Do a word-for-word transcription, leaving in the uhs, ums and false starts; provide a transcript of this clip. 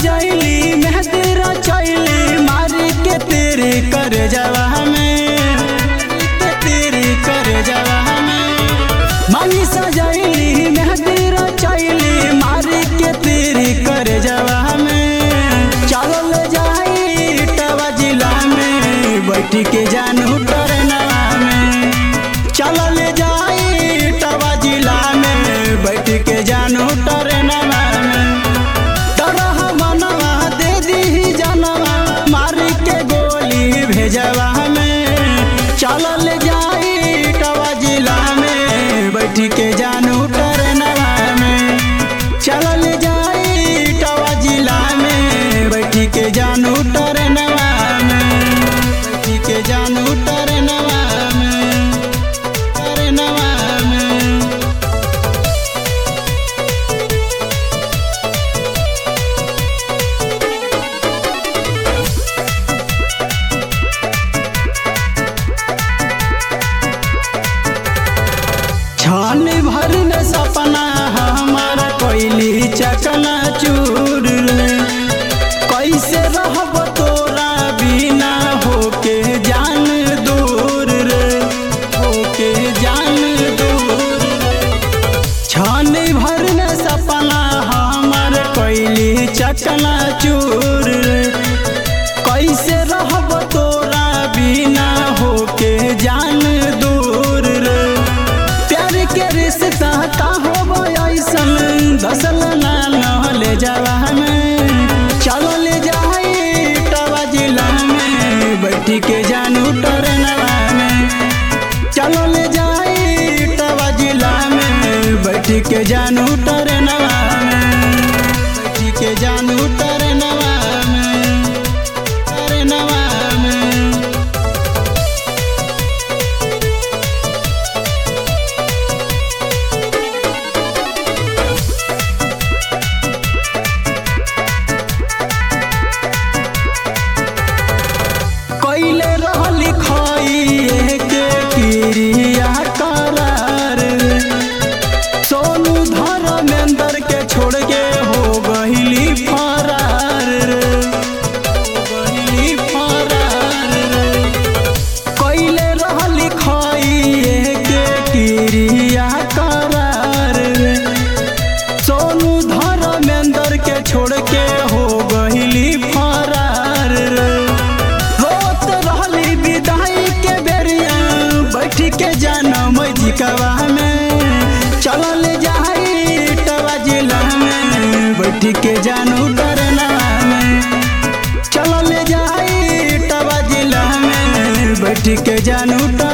सजैली मेहंदी रचैली मारी के तेरे कर जवा में के तेरे कर जवा में मानी सजैली मेहंदी रचैली मारी के तेरे कर जवा में चलल जाई टवा जिला में बैठ के जानू टरनवा में चलल जाई टवा जिला में बैठ के जानू टरनवा में तरह मनवा दे दी जनवा मारी के गोली भेजवा में चलल जाई टवा जिला में बैठ के जानू टरनवा में चलल जाई टवा जिला में बैठ के जानू टरनवा में बैठ के जानू टरनवा में टरनवा में छान भर में सपना हमारा कोयली चकना चूर कैसे रहब तोरा बिना होके जान दूर रे होके जान दूर छान भर में सपना हमार कोयली चकना चूर कैसे रहब तोरा बिना होके जान दूर रे प्यार के रिश्ता का हो ऐसन दसल ना ले जावा में चलल जाई टवा जिला में बैठ के जानू टरनवा में चलल जाई टवा जिला में बैठ के जानू टरनवा में बैठ के जानू टरनवा में टरनवा में कैले रहली खाइए के क्रिया करार सोनू धर्मेंद्र के छोड़ के हो गईली फरार रे हो गईली फरार रे कैले रहली खाइए के क्रिया करार रे सोनू धर्मेंद्र के छोड़ के हो गईली फरार रे रोत रहली विदाई के बेरिया बैठ के जानम जिकवा में चलल जाई टवा जिला में बैठ के जानू टरनवा में चलल जाई टवा जिला में बैठ के जानू